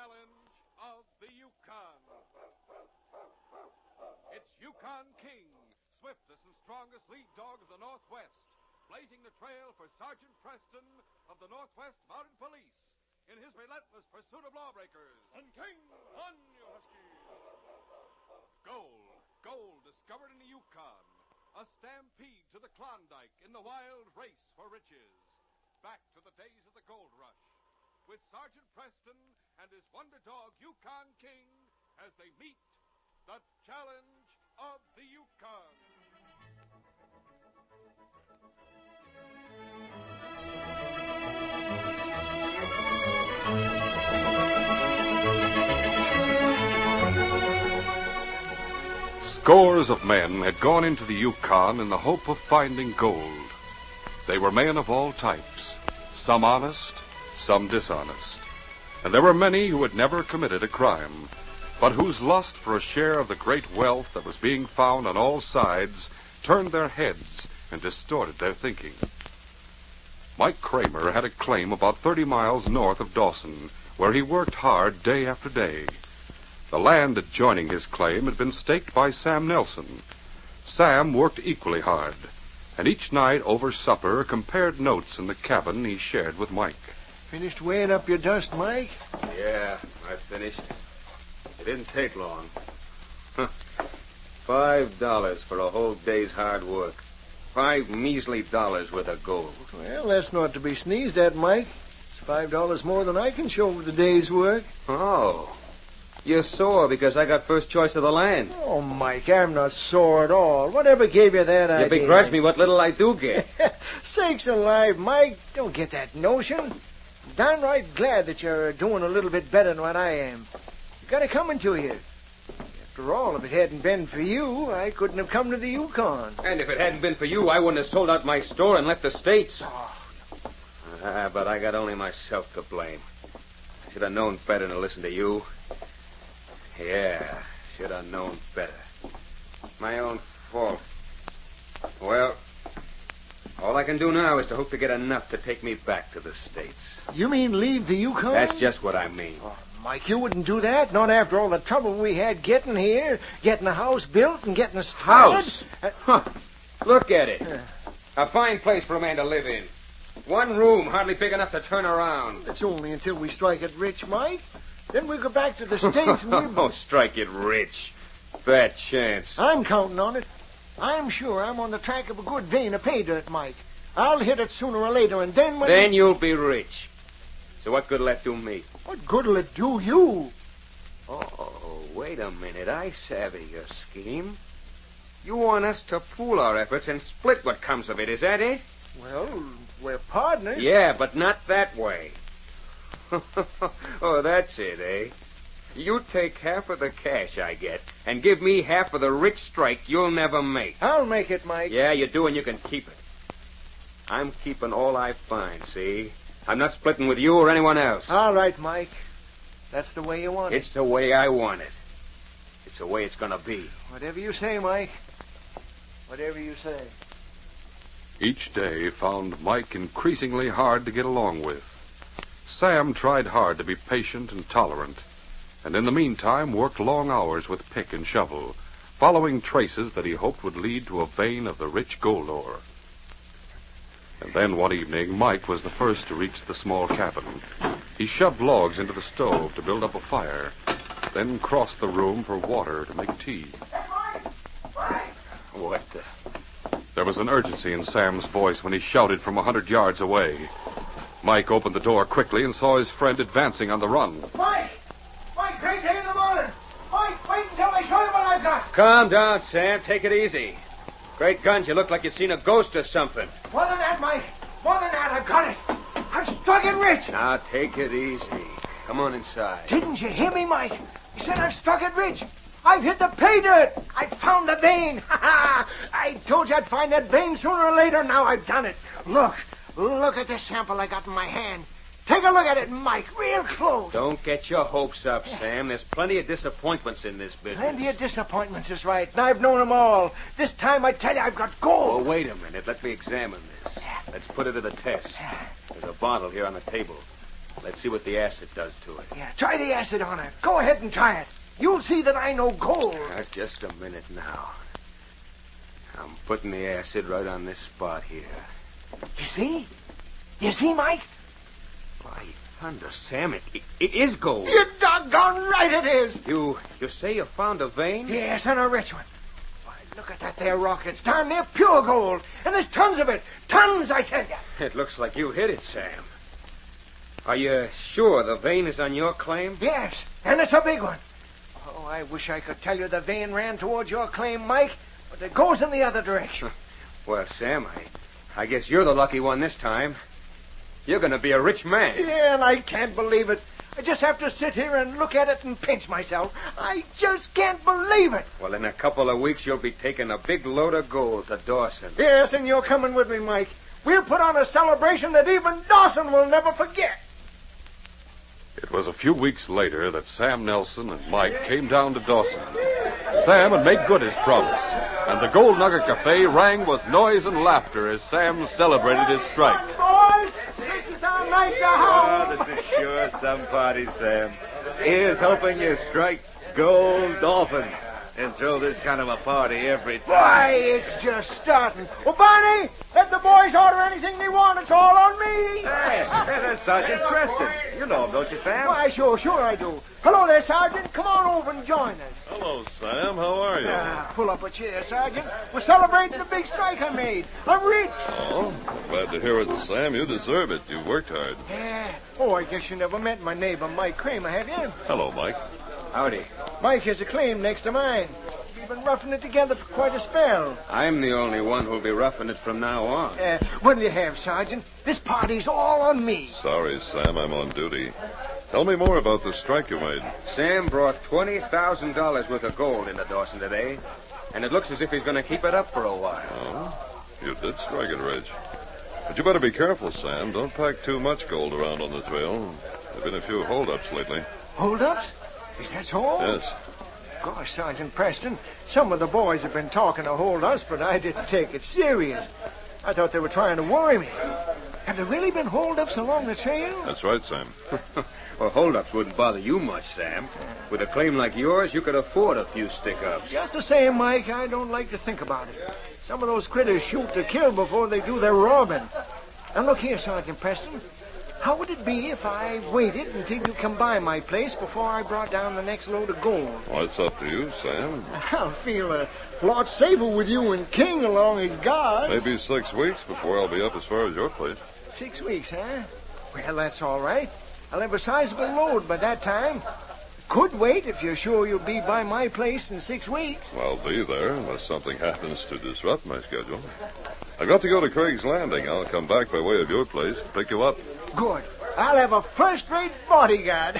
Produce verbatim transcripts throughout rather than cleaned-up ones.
challenge of the Yukon. It's Yukon King, swiftest and strongest lead dog of the Northwest, blazing the trail for Sergeant Preston of the Northwest Mounted Police in his relentless pursuit of lawbreakers. On King, on you huskies. Gold, gold discovered in the Yukon. A stampede to the Klondike in the wild race for riches. Back to the days of the gold rush, with Sergeant Preston and his wonder dog, Yukon King, as they meet the challenge of the Yukon. Scores of men had gone into the Yukon in the hope of finding gold. They were men of all types, some honest, some dishonest. And there were many who had never committed a crime, but whose lust for a share of the great wealth that was being found on all sides turned their heads and distorted their thinking. Mike Kramer had a claim about thirty miles north of Dawson, where he worked hard day after day. The land adjoining his claim had been staked by Sam Nelson. Sam worked equally hard, and each night over supper compared notes in the cabin he shared with Mike. Finished weighing up your dust, Mike? Yeah, I finished. It didn't take long. Five dollars for a whole day's hard work. Five measly dollars worth of gold. Well, that's not to be sneezed at, Mike. It's five dollars more than I can show for the day's work. Oh. You're sore because I got first choice of the land. Oh, Mike, I'm not sore at all. Whatever gave you that idea? You begrudge me what little I do get. Sakes alive, Mike. Don't get that notion. I'm downright glad that you're doing a little bit better than what I am. You got it coming to you. After all, if it hadn't been for you, I couldn't have come to the Yukon. And if it hadn't been for you, I wouldn't have sold out my store and left the States. Oh. Ah, but I got only myself to blame. I should have known better than to listen to you. Yeah, should have known better. My own fault. Well, all I can do now is to hope to get enough to take me back to the States. You mean leave the Yukon? That's just what I mean. Oh, Mike, you wouldn't do that. Not after all the trouble we had getting here, getting a house built and getting a started. House? Uh, huh. Look at it. Uh, a fine place for a man to live in. One room, hardly big enough to turn around. It's only until we strike it rich, Mike. Then we'll go back to the States and we'll... Oh, strike it rich. Fat chance. I'm counting on it. I'm sure I'm on the track of a good vein of pay dirt, Mike. I'll hit it sooner or later, and then when... Then you'll be rich. So what good'll that do me? What good'll it do you? Oh, wait a minute. I savvy your scheme. You want us to pool our efforts and split what comes of it, is that it? Well, we're partners. Yeah, but not that way. Oh, that's it, eh? You take half of the cash I get and give me half of the rich strike you'll never make. I'll make it, Mike. Yeah, you do, and you can keep it. I'm keeping all I find, see? I'm not splitting with you or anyone else. All right, Mike. That's the way you want it. It's the way I want it. It's the way it's gonna be. Whatever you say, Mike. Whatever you say. Each day found Mike increasingly hard to get along with. Sam tried hard to be patient and tolerant, and in the meantime worked long hours with pick and shovel, following traces that he hoped would lead to a vein of the rich gold ore. And then one evening, Mike was the first to reach the small cabin. He shoved logs into the stove to build up a fire, then crossed the room for water to make tea. What the... There was an urgency in Sam's voice when he shouted from a hundred yards away. Mike opened the door quickly and saw his friend advancing on the run. Mike! Mike, great day in the morning! Mike, wait until I show you what I've got! Calm down, Sam. Take it easy. Great guns, you look like you'd seen a ghost or something. More than that, Mike. More than that, I've got it. I've struck it rich. Now, take it easy. Come on inside. Didn't you hear me, Mike? He said I've struck it rich. I've hit the pay dirt. I found the vein. Ha ha! I told you I'd find that vein sooner or later. Now I've done it. Look. Look at this sample I got in my hand. Take a look at it, Mike, real close. Don't get your hopes up, Sam. There's plenty of disappointments in this business. Plenty of disappointments is right, and I've known them all. This time I tell you I've got gold. Well, wait a minute. Let me examine this. Let's put it to the test. There's a bottle here on the table. Let's see what the acid does to it. Yeah, try the acid on it. Go ahead and try it. You'll see that I know gold. Uh, just a minute now. I'm putting the acid right on this spot here. You see? You see, Mike? Why, thunder, Sam, it, it, it is gold. You're doggone right it is. You you say you found a vein? Yes, and a rich one. Why, look at that there rock. It's darn near pure gold. And there's tons of it. Tons, I tell you. It looks like you hit it, Sam. Are you sure the vein is on your claim? Yes, and it's a big one. Oh, I wish I could tell you the vein ran towards your claim, Mike, but it goes in the other direction. Well, Sam, I, I guess you're the lucky one this time. You're going to be a rich man. Yeah, and I can't believe it. I just have to sit here and look at it and pinch myself. I just can't believe it. Well, in a couple of weeks, you'll be taking a big load of gold to Dawson. Yes, and you're coming with me, Mike. We'll put on a celebration that even Dawson will never forget. It was a few weeks later that Sam Nelson and Mike came down to Dawson. Sam had made good his promise, and the Gold Nugget Cafe rang with noise and laughter as Sam celebrated his strike. Boys, this is our night to home. Oh, this is sure some party, Sam. Here's hoping you strike gold often and throw this kind of a party every time. Why, it's just starting. Well, Barney, let the boys order anything they want. It's all on me. Hey, there's Sergeant Preston. You know him, don't you, Sam? Why, sure, sure I do. Hello there, Sergeant. Come on over and join us. Hello, Sam. How are you? Ah, pull up a chair, Sergeant. We're celebrating the big strike I made. I'm rich. Oh, glad to hear it, Sam. You deserve it. You worked hard. Yeah. Oh, I guess you never met my neighbor, Mike Kramer, have you? Hello, Mike. Howdy. Mike has a claim next to mine. We've been roughing it together for quite a spell. I'm the only one who'll be roughing it from now on. Uh, what'll you have, Sergeant? This party's all on me. Sorry, Sam. I'm on duty. Tell me more about the strike you made. Sam brought twenty thousand dollars worth of gold into Dawson today, and it looks as if he's going to keep it up for a while. Oh, you did strike it rich. But you better be careful, Sam. Don't pack too much gold around on the trail. There have been a few holdups lately. Hold-ups? Is that so? Yes. Gosh, Sergeant Preston, some of the boys have been talking of hold-ups, but I didn't take it serious. I thought they were trying to worry me. Have there really been hold-ups along the trail? That's right, Sam. Well, holdups wouldn't bother you much, Sam. With a claim like yours, you could afford a few stick-ups. Just the same, Mike, I don't like to think about it. Some of those critters shoot to kill before they do their robbing. Now, look here, Sergeant Preston. How would it be if I waited until you come by my place before I brought down the next load of gold? Well, it's up to you, Sam. I'll feel a lot safer with you and King along as guards. Maybe six weeks before I'll be up as far as your place. Six weeks, huh? Well, that's all right. I'll have a sizable load by that time. Could wait if you're sure you'll be by my place in six weeks. Well, I'll be there unless something happens to disrupt my schedule. I've got to go to Craig's Landing. I'll come back by way of your place to pick you up. Good. I'll have a first-rate bodyguard.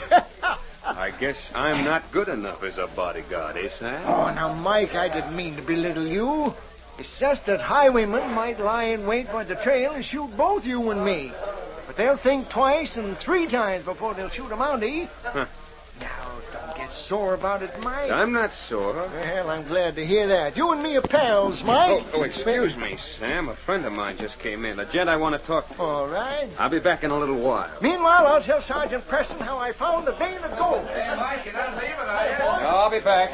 I guess I'm not good enough as a bodyguard, eh, Sam? Oh, now, Mike, I didn't mean to belittle you. It's just that highwaymen might lie in wait by the trail and shoot both you and me. But they'll think twice and three times before they'll shoot a Mountie. Huh. Now, don't get sore about it, Mike. I'm not sore. Well, I'm glad to hear that. You and me are pals, Mike. Oh, oh, excuse me, Sam. A friend of mine just came in. A gent I want to talk to. All right. I'll be back in a little while. Meanwhile, I'll tell Sergeant Preston how I found the vein of gold. I'll be back.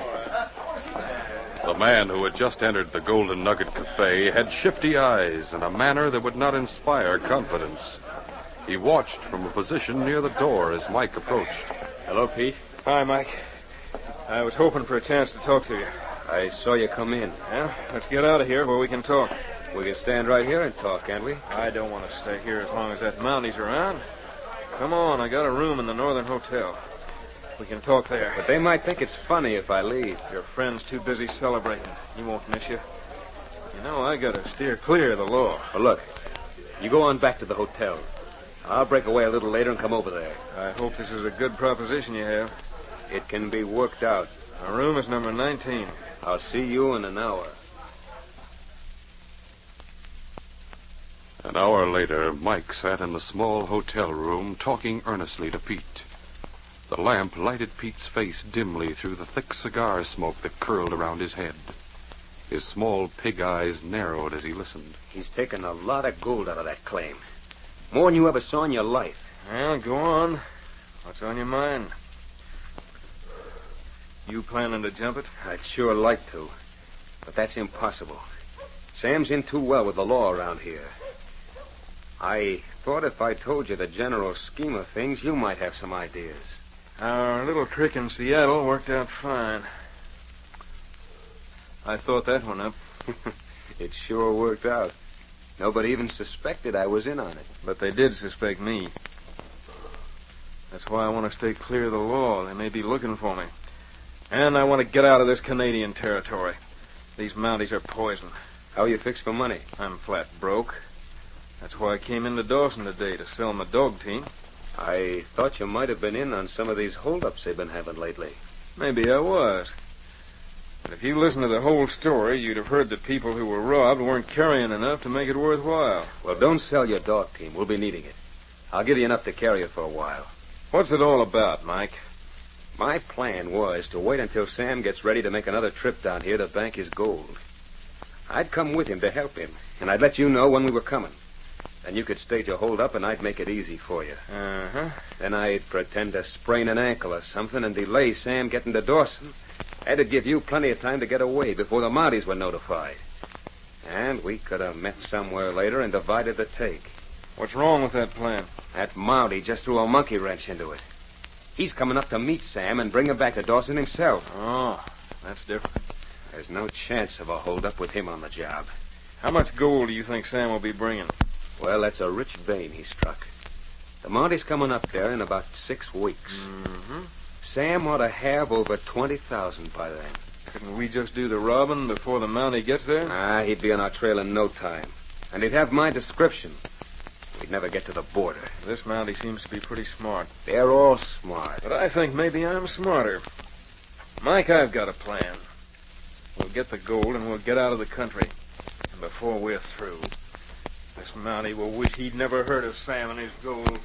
The man who had just entered the Golden Nugget Cafe had shifty eyes and a manner that would not inspire confidence. He watched from a position near the door as Mike approached. Hello, Pete. Hi, Mike. I was hoping for a chance to talk to you. I saw you come in. Well, let's get out of here where we can talk. We can stand right here and talk, can't we? I don't want to stay here as long as that Mountie's around. Come on, I got a room in the Northern Hotel. We can talk there. But they might think it's funny if I leave. Your friend's too busy celebrating. He won't miss you. You know, I gotta steer clear of the law. Well, look, you go on back to the hotel. I'll break away a little later and come over there. I hope this is a good proposition you have. It can be worked out. Our room is number nineteen. I'll see you in an hour. An hour later, Mike sat in the small hotel room talking earnestly to Pete. The lamp lighted Pete's face dimly through the thick cigar smoke that curled around his head. His small pig eyes narrowed as he listened. He's taken a lot of gold out of that claim. More than you ever saw in your life. Well, go on. What's on your mind? You planning to jump it? I'd sure like to, but that's impossible. Sam's in too well with the law around here. I thought if I told you the general scheme of things, you might have some ideas. Our little trick in Seattle worked out fine. I thought that one up. It sure worked out. Nobody even suspected I was in on it. But they did suspect me. That's why I want to stay clear of the law. They may be looking for me. And I want to get out of this Canadian territory. These Mounties are poison. How are you fixed for money? I'm flat broke. That's why I came into Dawson today, to sell my dog team. I thought you might have been in on some of these holdups they've been having lately. Maybe I was. But if you listened to the whole story, you'd have heard that people who were robbed weren't carrying enough to make it worthwhile. Well, don't sell your dog team. We'll be needing it. I'll give you enough to carry it for a while. What's it all about, Mike? My plan was to wait until Sam gets ready to make another trip down here to bank his gold. I'd come with him to help him, and I'd let you know when we were coming. Then you could stage a hold-up, and I'd make it easy for you. Uh-huh. Then I'd pretend to sprain an ankle or something and delay Sam getting to Dawson. That'd give you plenty of time to get away before the Mounties were notified. And we could have met somewhere later and divided the take. What's wrong with that plan? That Mountie just threw a monkey wrench into it. He's coming up to meet Sam and bring him back to Dawson himself. Oh, that's different. There's no chance of a hold-up with him on the job. How much gold do you think Sam will be bringing? Well, that's a rich vein he struck. The Mountie's coming up there in about six weeks. Mm-hmm. Sam ought to have over twenty thousand by then. Couldn't we just do the robbing before the Mountie gets there? Ah, he'd be on our trail in no time. And he'd have my description. We'd never get to the border. This Mountie seems to be pretty smart. They're all smart. But I think maybe I'm smarter. Mike, I've got a plan. We'll get the gold and we'll get out of the country. And before we're through, this Mountie will wish he'd never heard of Sam and his gold.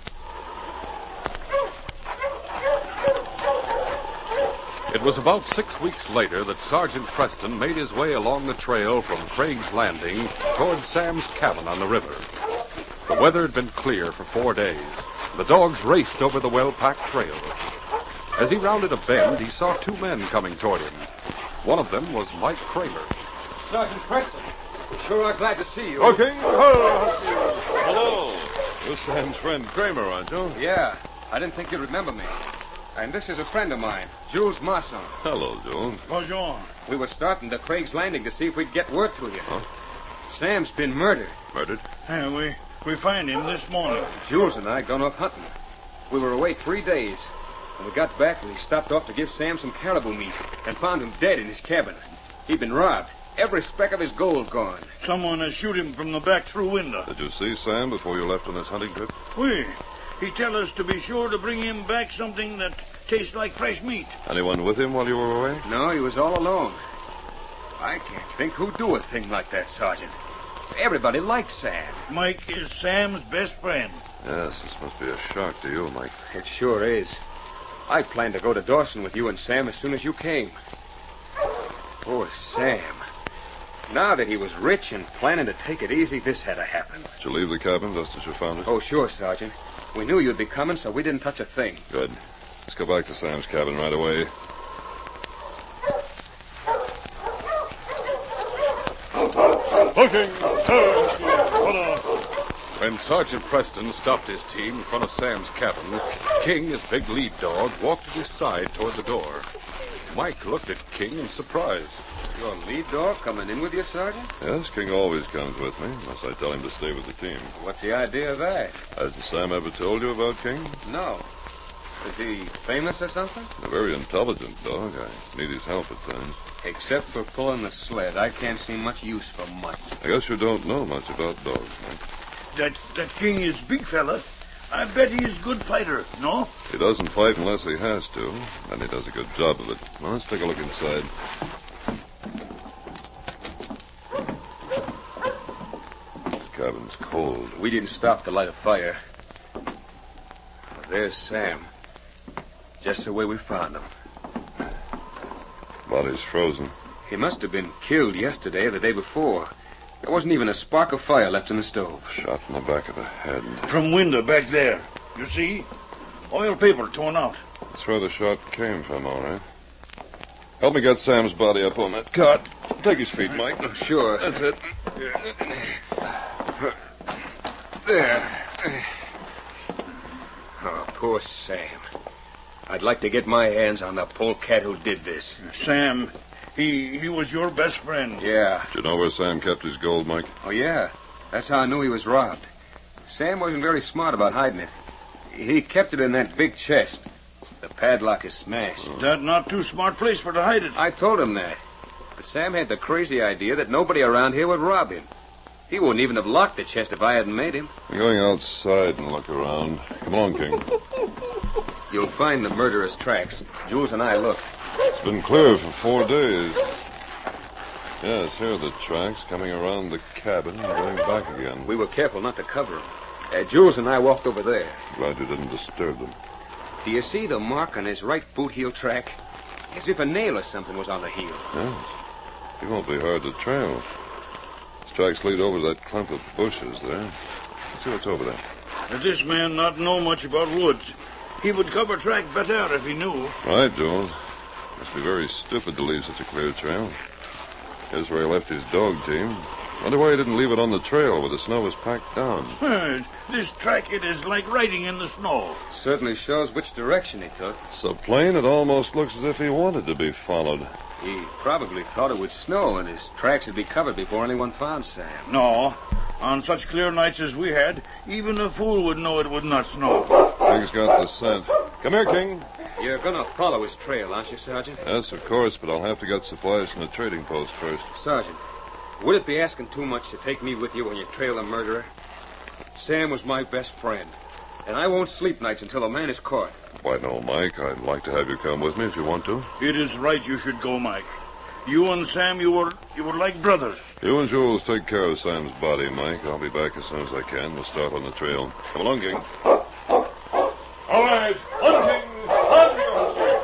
It was about six weeks later that Sergeant Preston made his way along the trail from Craig's Landing toward Sam's cabin on the river. The weather had been clear for four days. The dogs raced over the well-packed trail. As he rounded a bend, he saw two men coming toward him. One of them was Mike Kramer. Sergeant Preston, we sure are glad to see you. Okay. Hello. You're Sam's friend Kramer, aren't you? Yeah, I didn't think you'd remember me. And this is a friend of mine, Jules Masson. Hello, Jules. Bonjour. We were starting to Craig's Landing to see if we'd get word to you. Huh? Sam's been murdered. Murdered? Hey, we, we find him this morning. Jules and I gone off hunting. We were away three days. When we got back, we stopped off to give Sam some caribou meat and found him dead in his cabin. He'd been robbed. Every speck of his gold gone. Someone has shoot him from the back through window. Did you see Sam before you left on this hunting trip? Oui. He tell us to be sure to bring him back something that tastes like fresh meat. Anyone with him while you were away? No, he was all alone. I can't think who'd do a thing like that, Sergeant. Everybody likes Sam. Mike is Sam's best friend. Yes, this must be a shock to you, Mike. It sure is. I planned to go to Dawson with you and Sam as soon as you came. Poor Sam. Now that he was rich and planning to take it easy, this had to happen. Did you leave the cabin just as you found it? Oh, sure, Sergeant. We knew you'd be coming, so we didn't touch a thing. Good. Let's go back to Sam's cabin right away. Looking! When Sergeant Preston stopped his team in front of Sam's cabin, King, his big lead dog, walked at his side toward the door. Mike looked at King in surprise. Your lead dog coming in with you, Sergeant? Yes, King always comes with me, unless I tell him to stay with the team. What's the idea of that? Hasn't Sam ever told you about King? No. Is he famous or something? A very intelligent dog. I need his help at times. Except for pulling the sled, I can't see much use for mutts. I guess you don't know much about dogs, Mike. That that King is big fella. I bet he's a good fighter, no? He doesn't fight unless he has to, and he does a good job of it. Well, let's take a look inside. This cabin's cold. We didn't stop to light a fire. Well, there's Sam. Just the way we found him. Body's frozen. He must have been killed yesterday or the day before. There wasn't even a spark of fire left in the stove. Shot in the back of the head. From window back there. You see? Oil paper torn out. That's where the shot came from, all right. Help me get Sam's body up on that cart. Take his feet, Mike. Oh, sure. That's it. There. Oh, poor Sam. I'd like to get my hands on the polecat who did this. Sam, he he was your best friend. Yeah. Did you know where Sam kept his gold, Mike? Oh, yeah. That's how I knew he was robbed. Sam wasn't very smart about hiding it. He kept it in that big chest. The padlock is smashed. Oh. That not too smart place for to hide it. I told him that. But Sam had the crazy idea that nobody around here would rob him. He wouldn't even have locked the chest if I hadn't made him. I'm going outside and look around. Come along, King. You'll find the murderer's tracks. Jules and I looked. It's been clear for four days. Yes, here are the tracks coming around the cabin and going back again. We were careful not to cover them. Uh, Jules and I walked over there. Glad you didn't disturb them. Do you see the mark on his right boot heel track? As if a nail or something was on the heel. Yes. He won't be hard to trail. His tracks lead over that clump of bushes there. Let's see what's over there. If this man not know much about woods, he would cover track better if he knew. Right, Jules. Must be very stupid to leave such a clear trail. Here's where he left his dog team. Wonder why he didn't leave it on the trail where the snow was packed down. Uh, this track, it is like riding in the snow. Certainly shows which direction he took. So plain it almost looks as if he wanted to be followed. He probably thought it would snow and his tracks would be covered before anyone found Sam. No. On such clear nights as we had, even a fool would know it would not snow. King's got the scent. Come here, King. You're going to follow his trail, aren't you, Sergeant? Yes, of course, but I'll have to get supplies from the trading post first. Sergeant, would it be asking too much to take me with you when you trail the murderer? Sam was my best friend, and I won't sleep nights until the man is caught. Why, no, Mike. I'd like to have you come with me if you want to. It is right you should go, Mike. You and Sam, you were you were like brothers. You and Jules take care of Sam's body, Mike. I'll be back as soon as I can. We'll start on the trail. Come along, King. All right, hunting, hunting.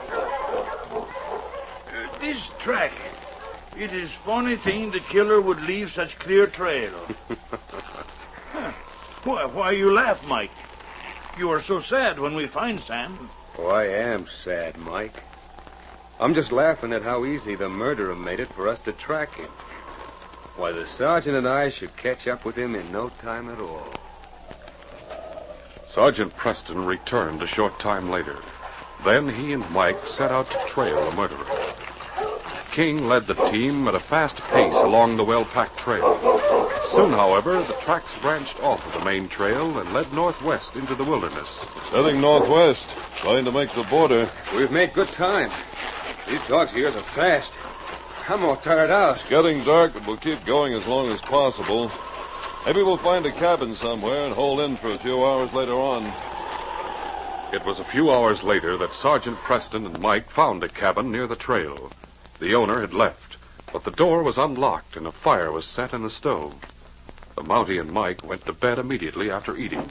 Uh, this track, it is funny thing the killer would leave such clear trail. Huh. Why, why you laugh, Mike? You are so sad when we find Sam. Oh, I am sad, Mike. I'm just laughing at how easy the murderer made it for us to track him. Why, the sergeant and I should catch up with him in no time at all. Sergeant Preston returned a short time later. Then he and Mike set out to trail the murderer. King led the team at a fast pace along the well-packed trail. Soon, however, the tracks branched off of the main trail and led northwest into the wilderness. Heading northwest, trying to make the border. We've made good time. These dogs of yours are fast. I'm all tired out. It's getting dark, but we'll keep going as long as possible. Maybe we'll find a cabin somewhere and hold in for a few hours later on. It was a few hours later that Sergeant Preston and Mike found a cabin near the trail. The owner had left, but the door was unlocked and a fire was set in the stove. The Mountie and Mike went to bed immediately after eating.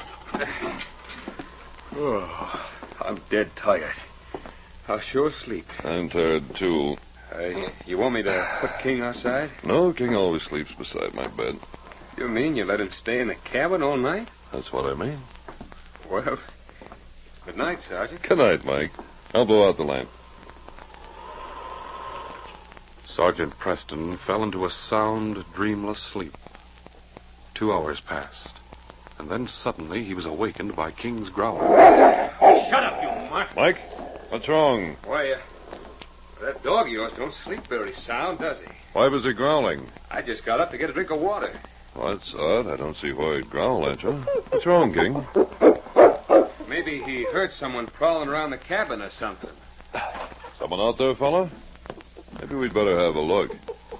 Oh, I'm dead tired. I'll sure sleep. I'm tired, too. Uh, you want me to put King outside? No, King always sleeps beside my bed. You mean you let him stay in the cabin all night? That's what I mean. Well, good night, Sergeant. Good night, Mike. I'll blow out the lamp. Sergeant Preston fell into a sound, dreamless sleep. Two hours passed, and then suddenly he was awakened by King's growling. Shut up, you mutt. Mike, what's wrong? Why, uh, that dog of yours don't sleep very sound, does he? Why was he growling? I just got up to get a drink of water. Well, that's odd. I don't see why he'd growl at you. What's wrong, King? Maybe he heard someone prowling around the cabin or something. Someone out there, fella? Maybe we'd better have a look.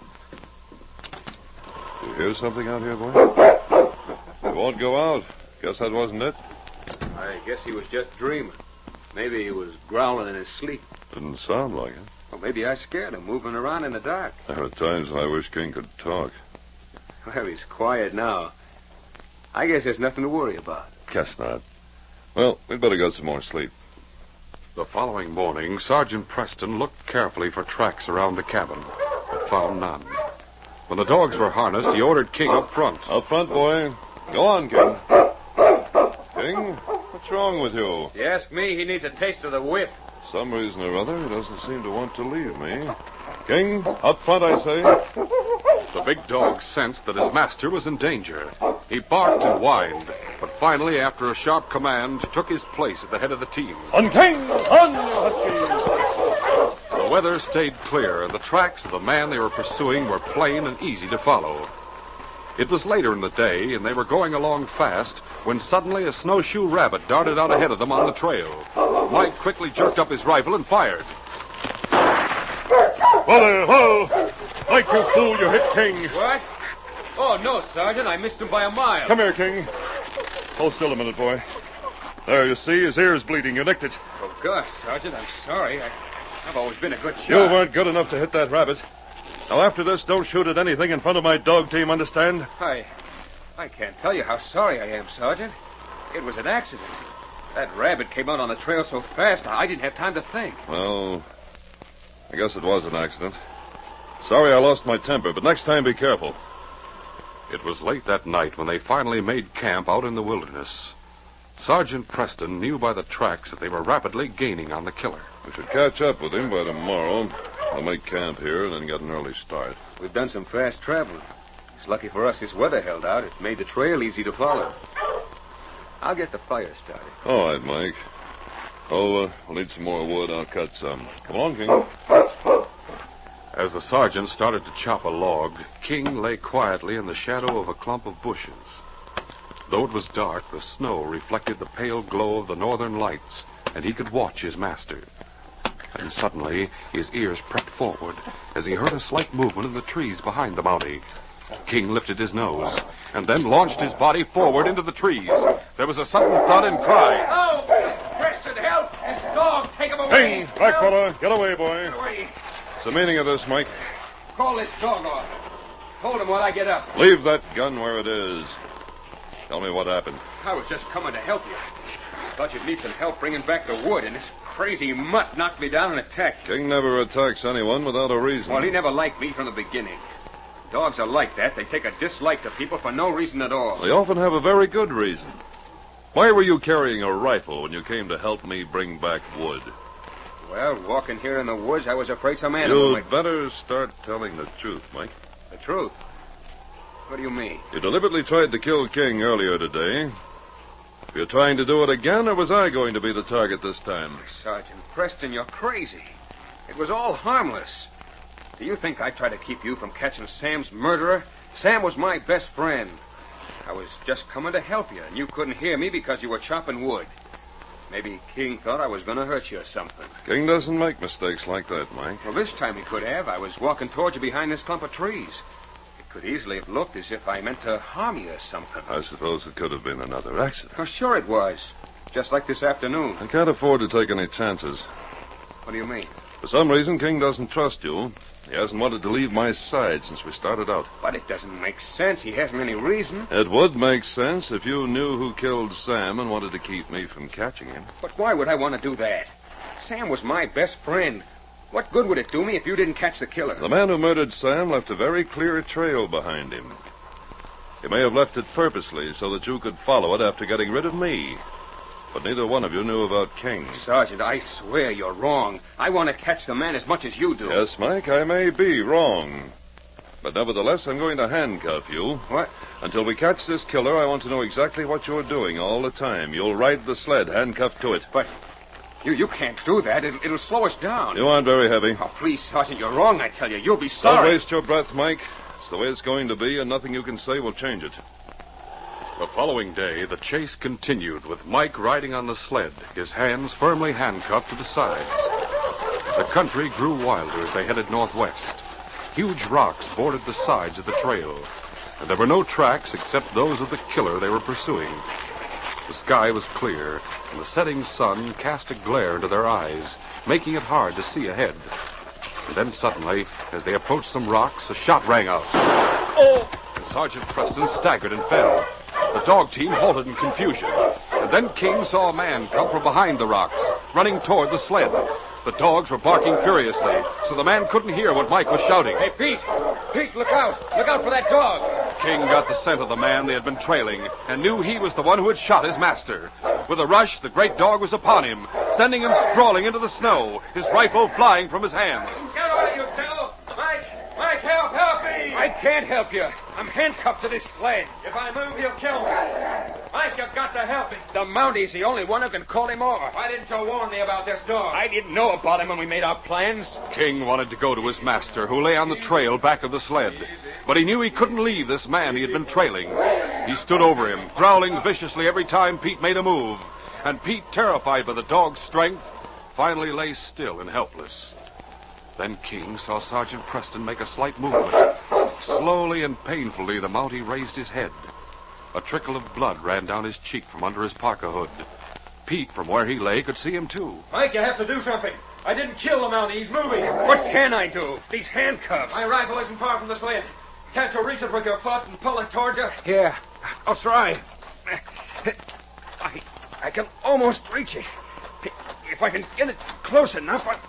You hear something out here, boy? You won't go out. Guess that wasn't it? I guess he was just dreaming. Maybe he was growling in his sleep. Didn't sound like it. Or maybe I scared him, moving around in the dark. There are times I wish King could talk. Well, he's quiet now. I guess there's nothing to worry about. Guess not. Well, we'd better get some more sleep. The following morning, Sergeant Preston looked carefully for tracks around the cabin, but found none. When the dogs were harnessed, he ordered King up front. Up front, boy. Go on, King. King, What's wrong with you? If you ask me, he needs a taste of the whip. For some reason or other, he doesn't seem to want to leave me. King, up front, I say. The big dog sensed that his master was in danger. He barked and whined, but finally, after a sharp command, took his place at the head of the team. On King! On, you huskies! The weather stayed clear, and the tracks of the man they were pursuing were plain and easy to follow. It was later in the day, and they were going along fast, when suddenly a snowshoe rabbit darted out ahead of them on the trail. Mike quickly jerked up his rifle and fired. Whoa there, whoa! Mike, you fool, you hit King. What? Oh, no, Sergeant. I missed him by a mile. Come here, King. Hold still a minute, boy. There, you see, his ear's bleeding. You nicked it. Oh, gosh, Sergeant, I'm sorry. I, I've always been a good shot. You weren't good enough to hit that rabbit. Now, after this, don't shoot at anything in front of my dog team, understand? I... I can't tell you how sorry I am, Sergeant. It was an accident. That rabbit came out on the trail so fast, I didn't have time to think. Well, I guess it was an accident. Sorry I lost my temper, but next time be careful. It was late that night when they finally made camp out in the wilderness. Sergeant Preston knew by the tracks that they were rapidly gaining on the killer. We should catch up with him by tomorrow. I'll make camp here and then get an early start. We've done some fast traveling. It's lucky for us this weather held out. It made the trail easy to follow. I'll get the fire started. All right, Mike. Oh, uh, we'll need some more wood. I'll cut some. Come along, King. As the sergeant started to chop a log, King lay quietly in the shadow of a clump of bushes. Though it was dark, the snow reflected the pale glow of the northern lights, and he could watch his master. And suddenly, his ears pricked forward as he heard a slight movement in the trees behind the Mountie. King lifted his nose and then launched his body forward into the trees. There was a sudden thud and cry. Oh! Preston, help! This dog, take him away! King, back, fella. Get away, boy. Get away. What's the meaning of this, Mike? Call this dog off. Hold him while I get up. Leave that gun where it is. Tell me what happened. I was just coming to help you. Thought you'd need some help bringing back the wood, and this crazy mutt knocked me down and attacked. King never attacks anyone without a reason. Well, he never liked me from the beginning. Dogs are like that. They take a dislike to people for no reason at all. They often have a very good reason. Why were you carrying a rifle when you came to help me bring back wood? Well, walking here in the woods, I was afraid some animal You'd might... better start telling the truth, Mike. The truth? What do you mean? You deliberately tried to kill King earlier today. Were you trying to do it again, or was I going to be the target this time? Sergeant Preston, you're crazy. It was all harmless. Do you think I tried to keep you from catching Sam's murderer? Sam was my best friend. I was just coming to help you, and you couldn't hear me because you were chopping wood. Maybe King thought I was going to hurt you or something. King doesn't make mistakes like that, Mike. Well, this time he could have. I was walking towards you behind this clump of trees. It could easily have looked as if I meant to harm you or something. I suppose it could have been another accident. Oh, sure it was. Just like this afternoon. I can't afford to take any chances. What do you mean? For some reason, King doesn't trust you. He hasn't wanted to leave my side since we started out. But it doesn't make sense. He hasn't any reason. It would make sense if you knew who killed Sam and wanted to keep me from catching him. But why would I want to do that? Sam was my best friend. What good would it do me if you didn't catch the killer? The man who murdered Sam left a very clear trail behind him. He may have left it purposely so that you could follow it after getting rid of me. But neither one of you knew about King. Sergeant, I swear you're wrong. I want to catch the man as much as you do. Yes, Mike, I may be wrong. But nevertheless, I'm going to handcuff you. What? Until we catch this killer, I want to know exactly what you're doing all the time. You'll ride the sled, handcuffed to it. But you you can't do that. It'll, it'll slow us down. You aren't very heavy. Oh, please, Sergeant, you're wrong, I tell you. You'll be Don't sorry. waste your breath, Mike. It's the way it's going to be, and nothing you can say will change it. The following day, the chase continued with Mike riding on the sled, his hands firmly handcuffed to the sides. The country grew wilder as they headed northwest. Huge rocks bordered the sides of the trail, and there were no tracks except those of the killer they were pursuing. The sky was clear, and the setting sun cast a glare into their eyes, making it hard to see ahead. And then suddenly, as they approached some rocks, a shot rang out. Oh! And Sergeant Preston staggered and fell. The dog team halted in confusion. And then King saw a man come from behind the rocks, running toward the sled. The dogs were barking furiously, so the man couldn't hear what Mike was shouting. Hey, Pete! Pete, look out! Look out for that dog! King got the scent of the man they had been trailing and knew he was the one who had shot his master. With a rush, the great dog was upon him, sending him sprawling into the snow, his rifle flying from his hand. Get away, you devil! Mike! Mike, help! Help me! I can't help you. I'm handcuffed to this sled. If I move, he'll kill me. Mike, you've got to help me. The Mountie's the only one who can call him off. Why didn't you warn me about this dog? I didn't know about him when we made our plans. King wanted to go to his master, who lay on the trail back of the sled. But he knew he couldn't leave this man he had been trailing. He stood over him, growling viciously every time Pete made a move. And Pete, terrified by the dog's strength, finally lay still and helpless. Then King saw Sergeant Preston make a slight movement. Slowly and painfully, the Mountie raised his head. A trickle of blood ran down his cheek from under his parka hood. Pete, from where he lay, could see him, too. Mike, you have to do something. I didn't kill the Mountie. He's moving. What can I do? These handcuffs. My rifle isn't far from the sled. Can't you reach it with your foot and pull it towards you? Yeah, I'll try. I, I can almost reach it. If I can get it close enough, I...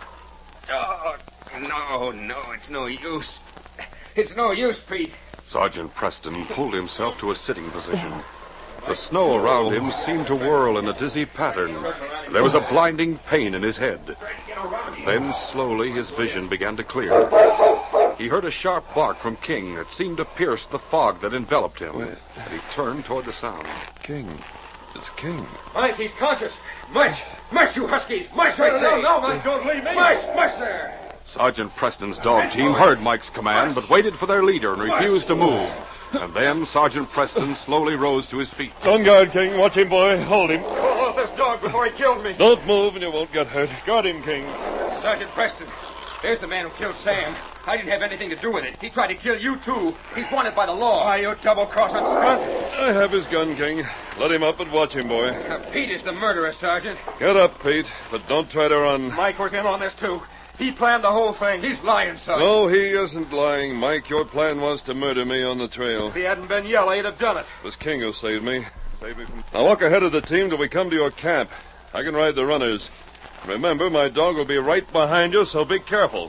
Oh, no, no, it's no use. It's no use, Pete. Sergeant Preston pulled himself to a sitting position. The snow around him seemed to whirl in a dizzy pattern. There was a blinding pain in his head. Then, slowly, his vision began to clear. He heard a sharp bark from King that seemed to pierce the fog that enveloped him. And he turned toward the sound. King. It's King. Mike, he's conscious. Mush! Mush, you huskies! Mush, I say! No, no, Mike, don't leave me! Mush! Mush there! Sergeant Preston's dog team heard Mike's command, but waited for their leader and refused to move. And then Sergeant Preston slowly rose to his feet. On guard, King. Watch him, boy. Hold him. Call off this dog before he kills me. Don't move and you won't get hurt. Guard him, King. Sergeant Preston, there's the man who killed Sam. I didn't have anything to do with it. He tried to kill you, too. He's wanted by the law. Why, you double-crossing skunk? I have his gun, King. Let him up and watch him, boy. Uh, Pete is the murderer, Sergeant. Get up, Pete, but don't try to run. Mike was in on this, too. He planned the whole thing. He's lying, Sergeant. No, he isn't lying, Mike. Your plan was to murder me on the trail. If he hadn't been yellow, he'd have done it. It was King who saved me. Saved me from... Now walk ahead of the team till we come to your camp. I can ride the runners. Remember, my dog will be right behind you, so be careful.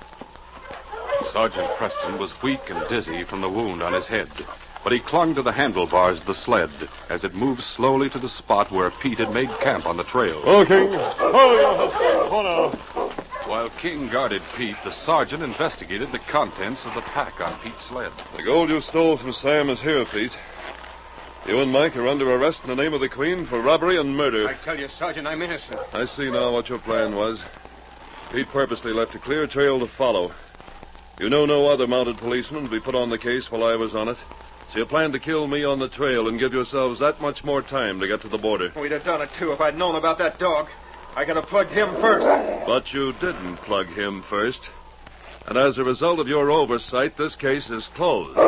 Sergeant Preston was weak and dizzy from the wound on his head, but he clung to the handlebars of the sled as it moved slowly to the spot where Pete had made camp on the trail. Oh, King. Oh, your husband. Oh, now. While King guarded Pete, the sergeant investigated the contents of the pack on Pete's sled. The gold you stole from Sam is here, Pete. You and Mike are under arrest in the name of the Queen for robbery and murder. I tell you, Sergeant, I'm innocent. I see now what your plan was. Pete purposely left a clear trail to follow. You know no other mounted policeman to be put on the case while I was on it. So you planned to kill me on the trail and give yourselves that much more time to get to the border. We'd have done it, too, if I'd known about that dog. I could have plugged him first. But you didn't plug him first. And as a result of your oversight, this case is closed.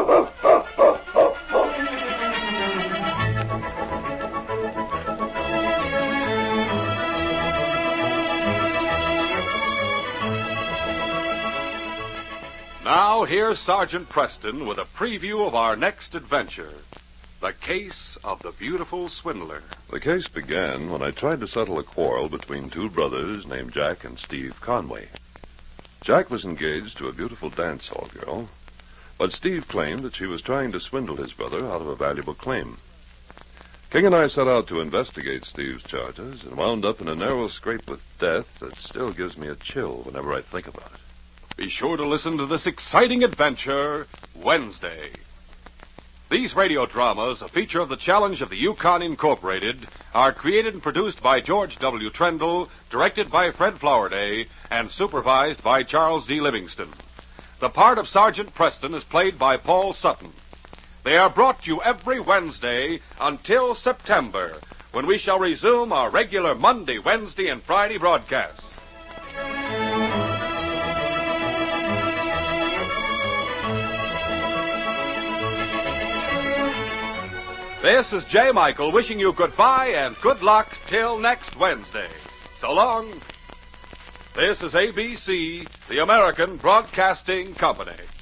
Now, here's Sergeant Preston with a preview of our next adventure, the case of the beautiful swindler. The case began when I tried to settle a quarrel between two brothers named Jack and Steve Conway. Jack was engaged to a beautiful dance hall girl, but Steve claimed that she was trying to swindle his brother out of a valuable claim. King and I set out to investigate Steve's charges and wound up in a narrow scrape with death that still gives me a chill whenever I think about it. Be sure to listen to this exciting adventure Wednesday. These radio dramas, a feature of the Challenge of the Yukon Incorporated, are created and produced by George W. Trendle, directed by Fred Flowerday, and supervised by Charles D. Livingston. The part of Sergeant Preston is played by Paul Sutton. They are brought to you every Wednesday until September, when we shall resume our regular Monday, Wednesday, and Friday broadcasts. This is J. Michael wishing you goodbye and good luck till next Wednesday. So long. This is A B C, the American Broadcasting Company.